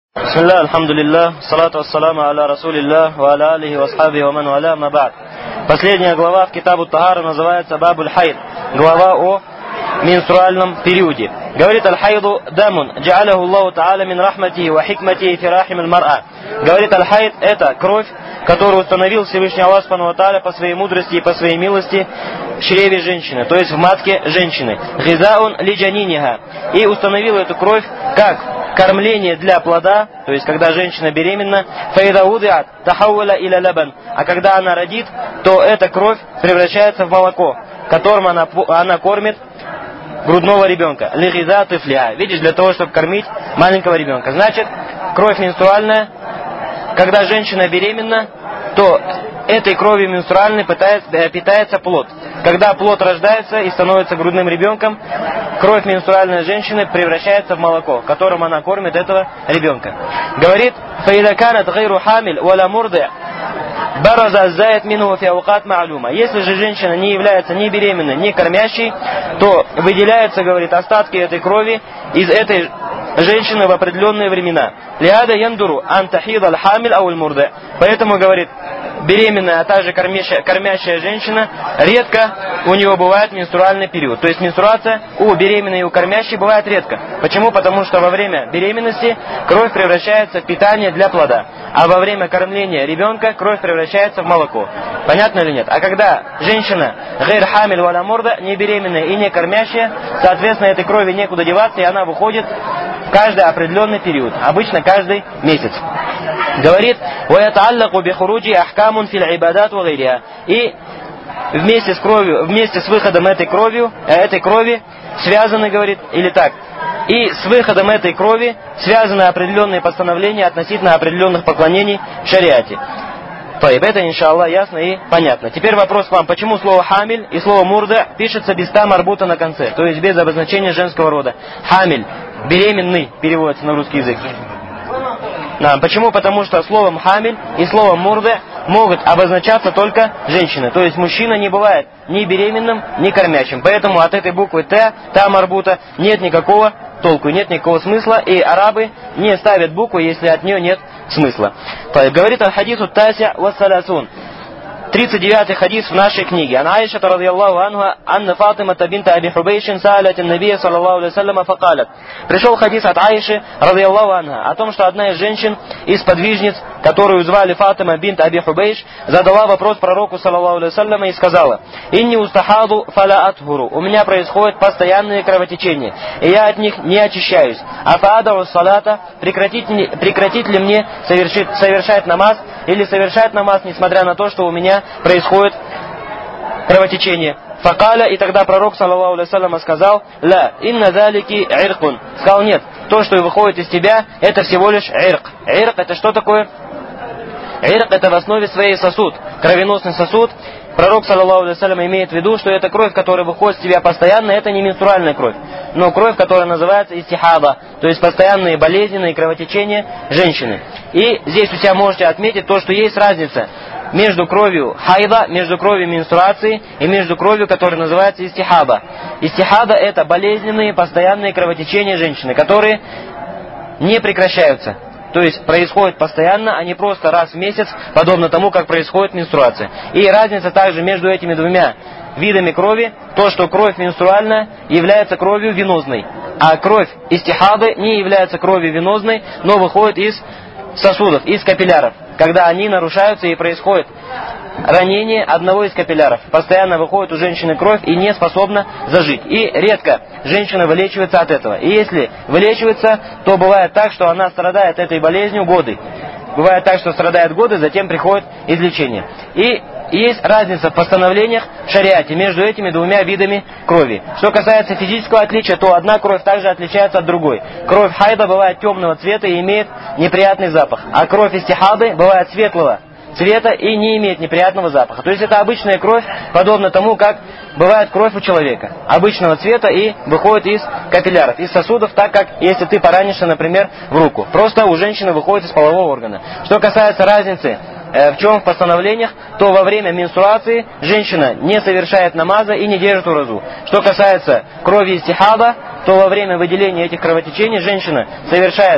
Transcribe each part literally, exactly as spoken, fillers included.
Бисмилля, алхамдулилля, салату вассаламу аля расулилля, ва аля алихи ва асхабихи ва ман валя, ма ба'д. Последняя глава в Китабу Тахара называется Бабуль Хайд, глава о менструальном периоде. Говорит: аль-хайду дамун, джа'аляху Аллаху та'аля мин рахматихи ва хикматихи фи рахим аль-мар'а. Говорит, аль-хайд — это кровь, которую установил Всевышний Аллах Субхану ва Тааля по своей мудрости и по своей милости в чреве женщины, то есть в матке женщины. Гизаун ли джаниниха. И установил эту кровь как кормление для плода, то есть когда женщина беременна, фаида удиат тахаула иля лабан, а когда она родит, то эта кровь превращается в молоко, которым она, она кормит грудного ребенка. Лигиза тифля. Видишь, для того, чтобы кормить маленького ребенка. Значит, кровь менструальная, когда женщина беременна, то этой кровью менструальной питается, питается плод. Когда плод рождается и становится грудным ребенком, кровь менструальной женщины превращается в молоко, которым она кормит этого ребенка. Говорит: если же женщина не является ни беременной, ни кормящей, то выделяются, говорит, остатки этой крови из этой женщины в определенные времена. Поэтому, говорит, беременная, а также кормящая, кормящая женщина, редко у нее бывает менструальный период. То есть менструация у беременной и у кормящей бывает редко. Почему? Потому что во время беременности кровь превращается в питание для плода, а во время кормления ребенка кровь превращается в молоко. Понятно или нет? А когда женщина гайр хамиль валя мурда, не беременная и не кормящая, соответственно, этой крови некуда деваться, и она выходит в каждый определенный период, обычно каждый месяц. Говорит: и вместе с кровью, вместе с выходом этой кровью, этой крови связаны, говорит, или так, и с выходом этой крови связаны определенные постановления относительно определенных поклонений в шариате. Это, иншаллах, ясно и понятно. Теперь вопрос к вам: почему слово хамиль и слово мурда пишется без та марбута на конце, то есть без обозначения женского рода? Хамиль, беременный, переводится на русский язык. Да, почему? Потому что словом хамиль и словом мурда могут обозначаться только женщины. То есть мужчина не бывает ни беременным, ни кормящим. Поэтому от этой буквы Т, та марбута, нет никакого толку, нет никакого смысла. И арабы не ставят букву, если от нее нет смысла. Говорит аль-хадису тася ва саласун. тридцать девятый хадис в нашей книге. Ан Аиша радийаллаху анха, анна Фатима бинта Аби Хубейшин саалят ан-набия саллаллаху алейхи вассалям факалат. Пришел хадис от Аиши радийаллаху анха о том, что одна из женщин, из подвижниц, которую звали Фатима бинт Аби Хубейш, задала вопрос пророку саллаллаху алейхи вассалям и сказала: «Инни устахаду фала атхуру». У меня происходят постоянные кровотечения, и я от них не очищаюсь. Афаадау салата, прекратить, прекратить ли мне совершить, совершать намаз или совершать намаз, несмотря на то, что у меня происходит кровотечение. Факаля, и тогда пророк саллаллаху алейхи вассалям сказал: ла инна залики иркун. Сказал: нет, то, что выходит из тебя, это всего лишь ирк. Ирк — это что такое? Ирк — это в основе своей сосуд, кровеносный сосуд. Пророк саллаллаху алейхи вассалям имеет в виду, что эта кровь, которая выходит из тебя постоянно, это не менструальная кровь, но кровь, которая называется истихаба, то есть постоянные болезненные кровотечения женщины. И здесь у себя можете отметить то, что есть разница между кровью хайда, между кровью менструации и между кровью, которая называется истихаба. Истихаба — это болезненные постоянные кровотечения женщины, которые не прекращаются. То есть происходит постоянно, а не просто раз в месяц, подобно тому, как происходит менструация. И разница также между этими двумя видами крови, то, что кровь менструальная является кровью венозной, а кровь истихады не является кровью венозной, но выходит из сосудов, из капилляров. Когда они нарушаются и происходит ранение одного из капилляров, постоянно выходит у женщины кровь и не способна зажить. И редко женщина вылечивается от этого. И если вылечивается, то бывает так, что она страдает этой болезнью годы. Бывает так, что страдает годы, затем приходит излечение. И есть разница в постановлениях в шариате между этими двумя видами крови. Что касается физического отличия, то одна кровь также отличается от другой. Кровь хайда бывает темного цвета и имеет неприятный запах, а кровь истихады бывает светлого цвета и не имеет неприятного запаха. То есть это обычная кровь, подобно тому, как бывает кровь у человека. Обычного цвета и выходит из капилляров, из сосудов, так как если ты поранишься, например, в руку. Просто у женщины выходит из полового органа. Что касается разницы в чем в постановлениях, то во время менструации женщина не совершает намаза и не держит уразу. Что касается крови истихада, то во время выделения этих кровотечений женщина совершает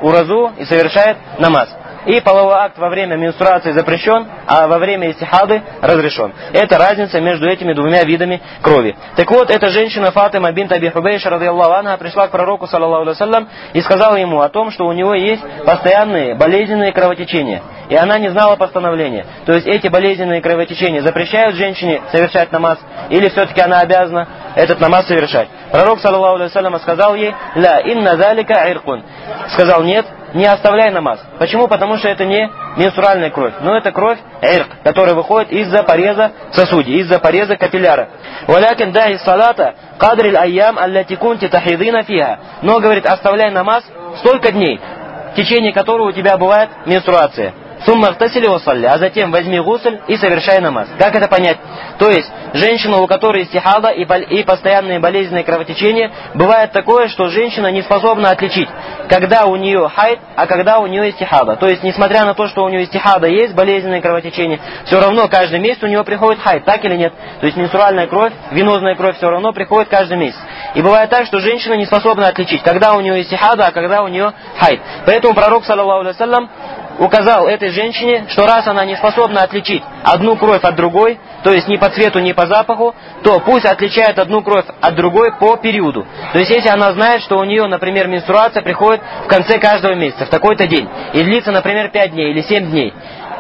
уразу и совершает намаз. И половой акт во время менструации запрещен, а во время истихады разрешен. Это разница между этими двумя видами крови. Так вот, эта женщина Фатима бинт Аби Хубейш, радийаллаху анха, пришла к пророку, саллаллаху алейхи вассалям, и сказала ему о том, что у него есть постоянные болезненные кровотечения. И она не знала постановления. То есть эти болезненные кровотечения запрещают женщине совершать намаз, или все-таки она обязана этот намаз совершать. Пророк, саллаллаху алейхи вассалям, сказал ей: «Ля инна залика иркун». Сказал: нет, не оставляй намаз. Почему? Потому что это не менструальная кровь, но это кровь ирк, которая выходит из-за пореза в сосуде, из-за пореза капилляра. «Валякин дахи салата кадриль айям аллати кунти тахидина фиха». Но, говорит, оставляй намаз столько дней, в течение которого у тебя бывает менструация. «Сумма втасили вассалли», а затем возьми гусль и совершай намаз. Как это понять? То есть, женщина, у которой истихада и, и постоянные болезненные кровотечения, бывает такое, что женщина не способна отличить, когда у нее хайд, а когда у нее истихада. То есть, несмотря на то, что у нее истихада есть, болезненные кровотечения, все равно каждый месяц у нее приходит хайд, так или нет? То есть, менструальная кровь, венозная кровь все равно приходит каждый месяц. И бывает так, что женщина не способна отличить, когда у нее истихада, а когда у нее хайд. Поэтому пророк, саллаллаху алейхи вассалям, указал этой женщине, что раз она не способна отличить одну кровь от другой, то есть ни по цвету, ни по запаху, то пусть отличает одну кровь от другой по периоду. То есть если она знает, что у нее, например, менструация приходит в конце каждого месяца, в такой-то день, и длится, например, пять дней или семь дней,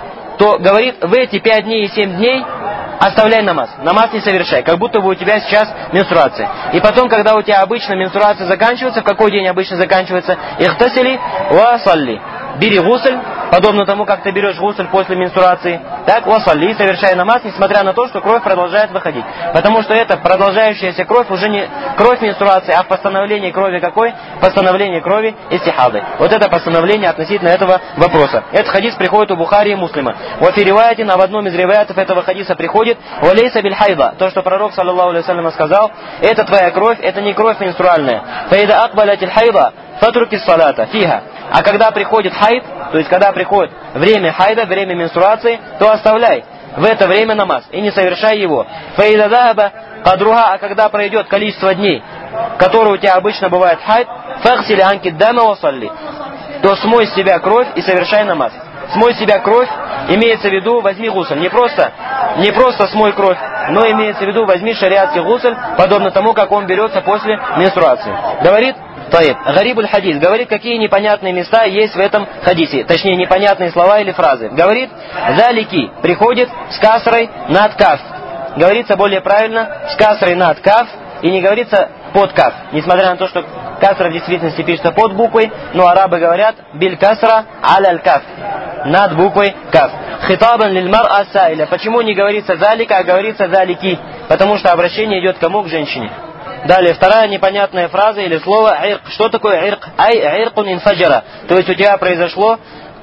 то говорит, в эти пять дней и семь дней оставляй намаз. Намаз не совершай, как будто бы у тебя сейчас менструация. И потом, когда у тебя обычно менструация заканчивается, в какой день обычно заканчивается? Ихтасили ва салли. Бери гусль, подобно тому, как ты берешь гусль после менструации. Так, ва салли, совершай намаз, несмотря на то, что кровь продолжает выходить. Потому что это продолжающаяся кровь уже не кровь менструации, а в постановлении крови какой? Постановление крови истихады. Вот это постановление относительно этого вопроса. Этот хадис приходит у Бухари и Муслима. Ва фи риваятин, а в одном из риваятов этого хадиса приходит: «Валейса биль хайда». То, что пророк, саллаллаху алейхи вассалям, сказал: это твоя кровь, это не кровь менструальная. Фаида акбалятиль хайда фатруки салата фиха. А когда приходит хайд, то есть когда приходит время хайда, время менструации, то оставляй в это время намаз и не совершай его. Фаида даба кадруха, а когда пройдет количество дней, которые у тебя обычно бывает хайд, фахсили анки дама васалли, то смой с себя кровь и совершай намаз. Смой с себя кровь, имеется в виду, возьми гусль. Не просто, не просто смой кровь, но имеется в виду, возьми шариатский гусль, подобно тому, как он берется после менструации. Говорит Таиб, Гарибуль хадис, говорит, какие непонятные места есть в этом хадисе, точнее, непонятные слова или фразы. Говорит, залики приходит с касрой над каф. Говорится более правильно, с касрой над каф, и не говорится под каф. Несмотря на то, что касра в действительности пишется под буквой, но арабы говорят биль касра аляль каф, над буквой каф. Хитабан лиль мар'а сайля. Почему не говорится залика, а говорится залики? Потому что обращение идет кому? К женщине. Далее, вторая непонятная фраза или слово ирк. Что такое ирк? Ай иркун инфаджара. То есть у тебя произошло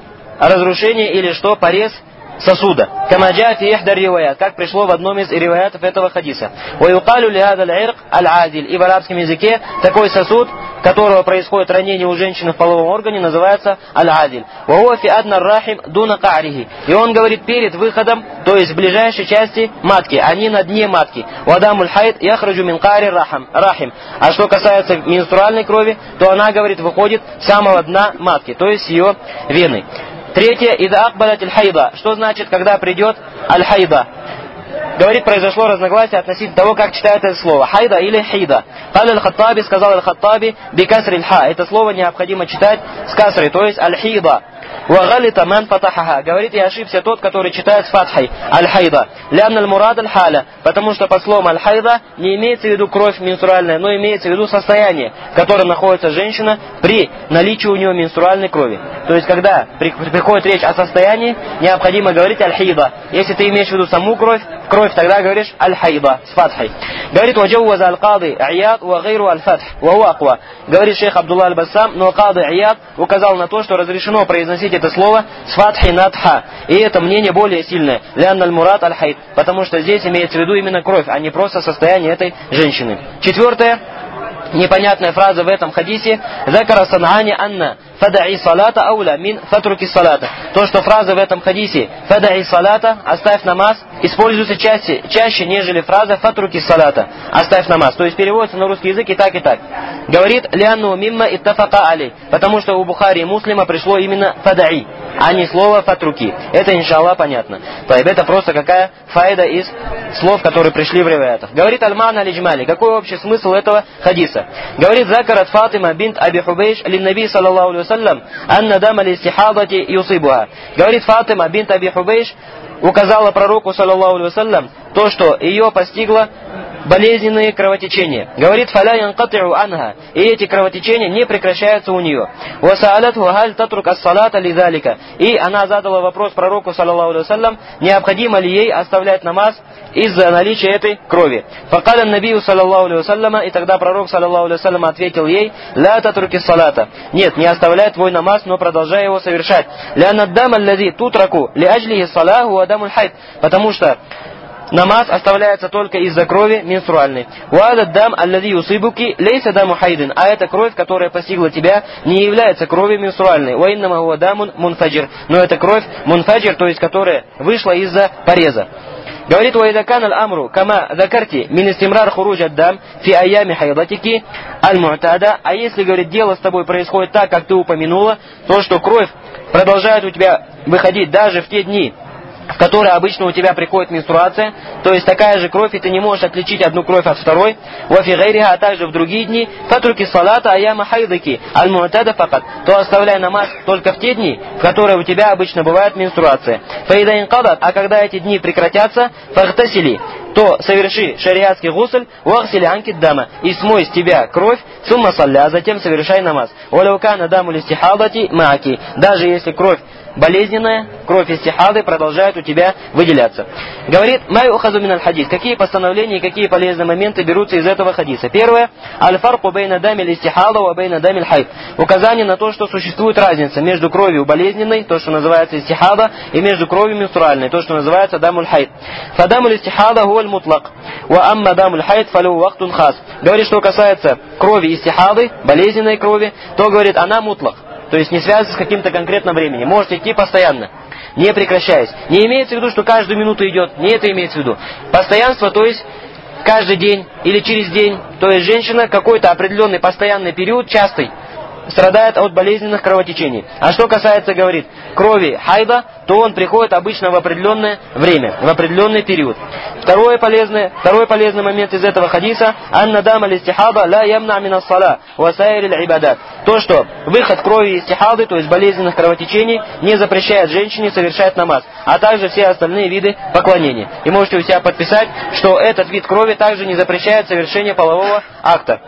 разрушение или что? Порез сосуда. Камаджа фи ихдар риваят, как пришло в одном из риваятов этого хадиса. Ваюкалю ли хада аль-ирк аль-адиль. И в арабском языке такой сосуд, которого происходит ранение у женщины в половом органе, называется аль-адиль. Вахуа фи адна рахим дуна каарихи. И он говорит перед выходом, то есть в ближайшей части матки, а не на дне матки. Вадамуль хайд яхраджу мин каари рахим. А что касается менструальной крови, то она, говорит, выходит с самого дна матки, то есть с ее вены. Третье, ида акбалат аль-хайда. Что значит, когда придет аль-хайда? Говорит, произошло разногласие относительно того, как читают это слово. Хайда или хида. Каль аль-Хаттаби, сказал аль-Хаттаби, би касри аль-ха. Это слово необходимо читать с касрой, то есть аль-хида. Вагалита ман фатахаха. Говорит, я ошибся тот, который читает с фатхой аль-хайда. Лянна аль-мурад аль-халя. Потому что по словам аль-хайда не имеется в виду кровь менструальная, но имеется в виду состояние, в котором находится женщина при наличии у нее менструальной крови. То есть, когда при, приходит речь о состоянии, необходимо говорить аль-хайда. Если ты имеешь в виду саму кровь, кровь, тогда говоришь аль-хайда с фатхой. Говорит, ваджауаза аль-кады аяд ва гайру аль-фатх ва уаква. Говорит шейх Абдулла аль-Бассам, но кады аяд указал на то, что разрешено произносить это слово с фатхой над ха. И это мнение более сильное. Лянна аль-мурад аль-хайд. Потому что здесь имеется в виду именно кровь, а не просто состояние этой женщины. Четвертое. непонятная фраза в этом хадисе. Закара сан'ани анна фада'i салата ауля мин фатруки салата. То, что фраза в этом хадисе фада'i салата, оставь намаз, используется чаще, чаще, нежели фраза фатруки салата, оставь намаз. То есть переводится на русский язык и так, и так. Говорит лианну мимма иттафака алей, потому что у Бухари и Муслима пришло именно фада'i, а не слово фатруки. Это, иншаллах, понятно. Это просто какая файда из слов, которые пришли в риваятах. Говорит аль-Мана аль-Иджмали. Какой общий смысл этого хадиса? Говорит, закарат Фатима бинт Аби Хубейш лин-Наби саллаллаху алейхи вассалям анна дама листихадати юсибуха. Говорит, Фатима бинт Аби Хубейш указала пророку саллаллаху алейхи вассалям то, что ее постигло болезненные кровотечения. Говорит, фаля янкати'у анха, и эти кровотечения не прекращаются у нее. Васаалатху халь татрук ас-салата лизалика. И она задала вопрос пророку саллаллаху алейхи вассалям, необходимо ли ей оставлять намаз из-за наличия этой крови. Факаля набию саллаллаху алейхи вассаляма, и тогда пророк саллаллаху алейхи вассалям ответил ей, ля татруки салата. Нет, не оставляй твой намаз, но продолжай его совершать. Ля наддам аллади тутраку ли аджлихи салаху адамуль хайд. Потому что намаз оставляется только из-за крови менструальной. Уадад дам аллади юсибуки лейса даму хайдин. А эта кровь, которая постигла тебя, не является кровью менструальной. Уиннама хуа дамун мунфаджир. Но это кровь мунфаджир, то есть которая вышла из-за пореза. Говорит, уайдакан аль-амру кама закарти мин истимрар хуруджа дам фи аями хайдатики аль-му'тада. А если, говорит, дело с тобой происходит так, как ты упомянула, то, что кровь продолжает у тебя выходить даже в те дни, в которой обычно у тебя приходит менструация, то есть такая же кровь, и ты не можешь отличить одну кровь от второй, вафи гайриха, а также в другие дни, фатруки салата аяма хайдыки аль-му'тада факат, то оставляй намаз только в те дни, в которые у тебя обычно бывает менструация. Фаида инкадат, а когда эти дни прекратятся, фахтасили, то соверши шариатский гусль, вахсили анкид дама, и смой с тебя кровь, сумма салля, а затем совершай намаз. Валяукана даму листихадати маки, даже если кровь болезненная, кровь истихады продолжает у тебя выделяться. Говорит, май ухазу мин аль-хадис. Какие постановления и какие полезные моменты берутся из этого хадиса? Первое, аль-фарку бейна дамиль истихада ва бейна дамиль хайд. Указание на то, что существует разница между кровью болезненной, то, что называется истихада, и между кровью менструальной, то, что называется дамуль хайд. Фадамуль истихада хуаль мутлак, ва амма дамуль хайд фалю вахтун хас. Говорит, что касается крови истихады, болезненной крови, то, говорит, она мутлак. То есть не связано с каким-то конкретным временем. Может идти постоянно, не прекращаясь. Не имеется в виду, что каждую минуту идет. Не это имеется в виду. Постоянство, то есть каждый день или через день. То есть женщина какой-то определенный постоянный период, частый, страдает от болезненных кровотечений. А что касается, говорит, крови хайда, то он приходит обычно в определенное время, в определенный период. Второе полезное, второй полезный момент из этого хадиса, анна дама листихада ла ямна мин ас-сала ва сайрил ибадат. То, что выход крови истихады, то есть болезненных кровотечений, не запрещает женщине совершать намаз, а также все остальные виды поклонения. И можете у себя подписать, что этот вид крови также не запрещает совершение полового акта.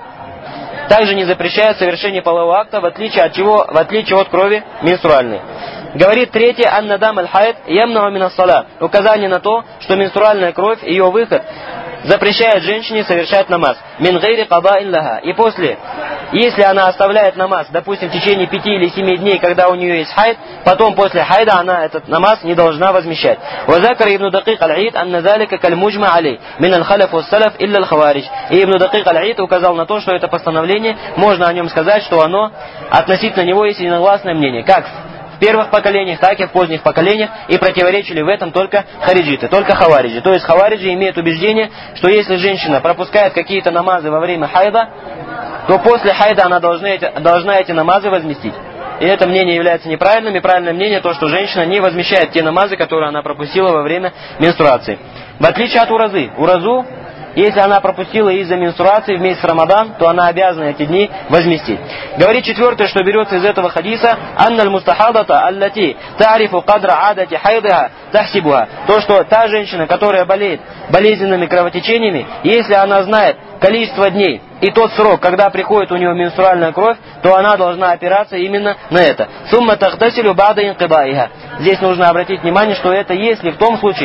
Также не запрещает совершение полового акта, в отличие от чего, в отличие от крови менструальной. Говорит третье, анна дам аль-хайд ямна мин ас-сала. Указание на то, что менструальная кровь, ее выход, запрещает женщине совершать намаз. Мин гайри кадаин лаха. И после, если она оставляет намаз, допустим, в течение пяти или семи дней, когда у нее есть хайд, потом после хайда она этот намаз не должна возмещать. Вазакар ибн Дакик аль-Ид анна залика каль-муджма алей мин аль-халяф ва-салаф илля аль-хаваридж. И ибн Дакик аль-Ид указал на то, что это постановление, можно о нем сказать, что оно, относительно него есть единогласное мнение. Как в первых поколениях, так и в поздних поколениях, и противоречили в этом только хариджиты, только хавариджи. То есть хавариджи имеют убеждение, что если женщина пропускает какие-то намазы во время хайда, то после хайда она должна эти, должна эти намазы возместить. И это мнение является неправильным, и правильное мнение то, что женщина не возмещает те намазы, которые она пропустила во время менструации. В отличие от уразы. Уразу, если она пропустила из-за менструации в месяц Рамадан, то она обязана эти дни возместить. Говорит четвертое, что берется из этого хадиса, анналь мустахадата аллати тарифу кадра адати хайдыха тахсибуха. То, что та женщина, которая болеет болезненными кровотечениями, если она знает количество дней и тот срок, когда приходит у нее менструальная кровь, то она должна опираться именно на это. Сумма тахтасилю бада инкибаиха. Здесь нужно обратить внимание, что это если в том случае,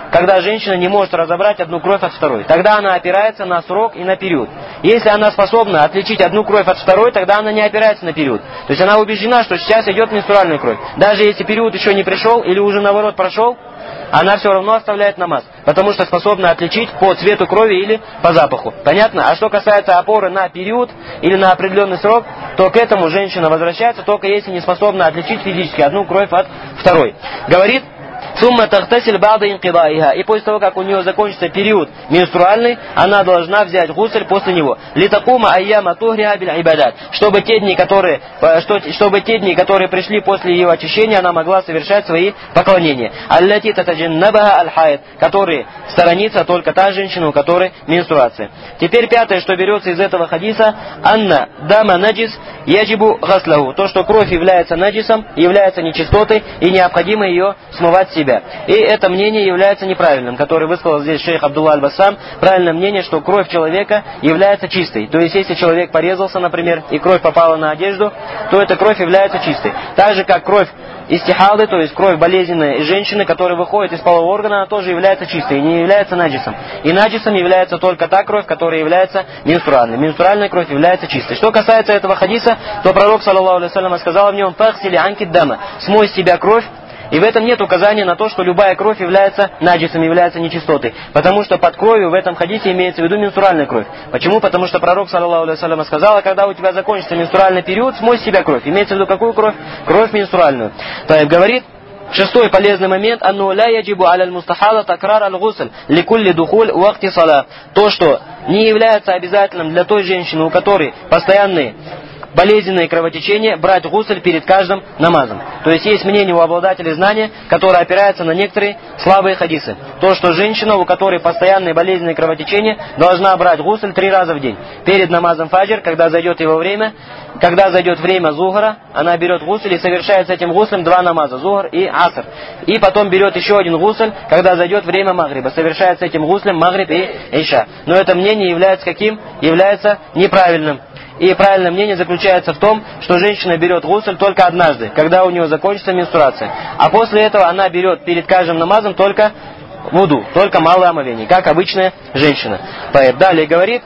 когда женщина не может разобрать одну кровь от второй. Тогда она опирается на срок и на период. Если она способна отличить одну кровь от второй, тогда она не опирается на период. То есть она убеждена, что сейчас идет менструальная кровь. Даже если период еще не пришел или уже наоборот прошел, она все равно оставляет намаз, потому что способна отличить по цвету крови или по запаху. Понятно? А что касается опоры на период или на определенный срок, то к этому женщина возвращается, только если не способна отличить физически одну кровь от второй. Говорит: «Сумма тахтасиль ба'да инкидайха». И после того, как у нее закончится период менструальный, она должна взять гусль после него. «Литакума айяма тухриха биль ибадат». Чтобы те дни, которые, чтобы те дни, которые пришли после ее очищения, она могла совершать свои поклонения. «Аллати татаджиннабаха аль-хайд», которые сторонится только та женщина, у которой менструация. Теперь пятое, что берется из этого хадиса: «Анна дама наджис яджибу гаслаху». То, что кровь является наджисом, является нечистотой, и необходимо ее смывать себя. И это мнение является неправильным, который высказал здесь шейх Абдулла аль-Бассам. Правильное мнение, что кровь человека является чистой. То есть, если человек порезался, например, и кровь попала на одежду, то эта кровь является чистой. Так же, как кровь истихады, то есть кровь болезненной женщины, которая выходит из полового органа, она тоже является чистой и не является наджисом. И наджисом является только та кровь, которая является менструальной. Менструальная кровь является чистой. Что касается этого хадиса, то пророк, саллаллаху алейхи вассалям, сказал в нем: «Фахсили анкид дама», смой с себя кровь. И в этом нет указания на то, что любая кровь является наджисом, является нечистотой. Потому что под кровью в этом хадисе имеется в виду менструальная кровь. Почему? Потому что пророк, саллаллаху алейхи вассалям, сказал: «А когда у тебя закончится менструальный период, смой с себя кровь». Имеется в виду какую кровь? Кровь менструальную. То есть говорит: шестой полезный момент: «Анну ля яджибу аляль мустахала такрар аль-гусль ликулли духуль вакти сала». То, что не является обязательным для той женщины, у которой постоянные болезненные кровотечения, брать гусль перед каждым намазом. То есть есть мнение у обладателей знания, которое опирается на некоторые слабые хадисы. То, что женщина, у которой постоянные болезненные кровотечения, должна брать гусль три раза в день. Перед намазом фаджр, когда зайдет его время, когда зайдет время зухра, она берет гусль и совершает с этим гуслем два намаза, зухр и аср. И потом берет еще один гусль, когда зайдет время магриба, совершает с этим гуслем магриб и иша. Но это мнение является каким? Является неправильным. И правильное мнение заключается в том, что женщина берет гусль только однажды, когда у нее закончится менструация. А после этого она берет перед каждым намазом только вуду, только малое омовение, как обычная женщина. Далее говорит: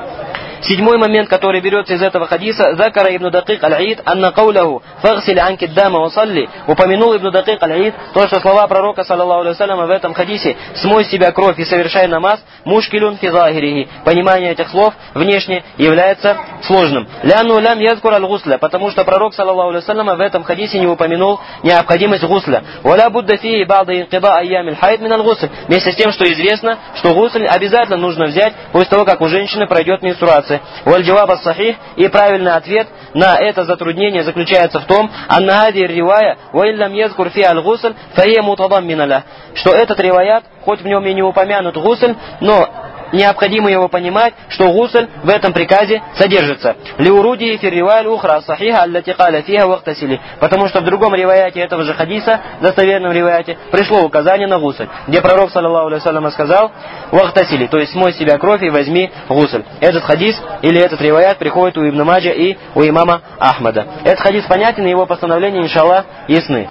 седьмой момент, который берется из этого хадиса: «Закара ибн Дакик аль-Ид анна кауляху фагсили анки дама васалли». Упомянул ибн Дакик аль-Ид то, что слова пророка, саллаллаху алейхи вассаляма, в этом хадисе: «Смой с себя кровь и совершай намаз», мушкилюн фи захирихи. Понимание этих слов внешне является сложным. «Ляну лям язкур аль-гусля», потому что пророк, саллаллаху алейхи вассаляма, в этом хадисе не упомянул необходимость гусля. «Валя будда фии ба'да инкида айямиль хайд мин аль-гусль». Вместе с тем, что известно, что гусль обязательно нужно взять после того, как у женщины пройдет менструация. Валь-джаваб ас-сахих, и правильный ответ на это затруднение заключается в том: «Аннахади ривая ваиллам язкур фи аль-гусль фае мутадаммина ля», что этот риваят, хоть в нем и не упомянут гусль, но необходимо его понимать, что гусль в этом приказе содержится. Лиуруди фи ривая ухра сахиха аллати каля фиха вахтасили, потому что в другом риваяте этого же хадиса, достоверном риваяте, пришло указание на гусль, где пророк, саллаллаху алейхи вассалям, сказал: «Вахтасили», то есть смой с себя кровь и возьми гусль. Этот хадис или этот риваят приходит у Ибн Маджа и у имама Ахмада. Этот хадис понятен, и его постановления, иншаллах, ясны.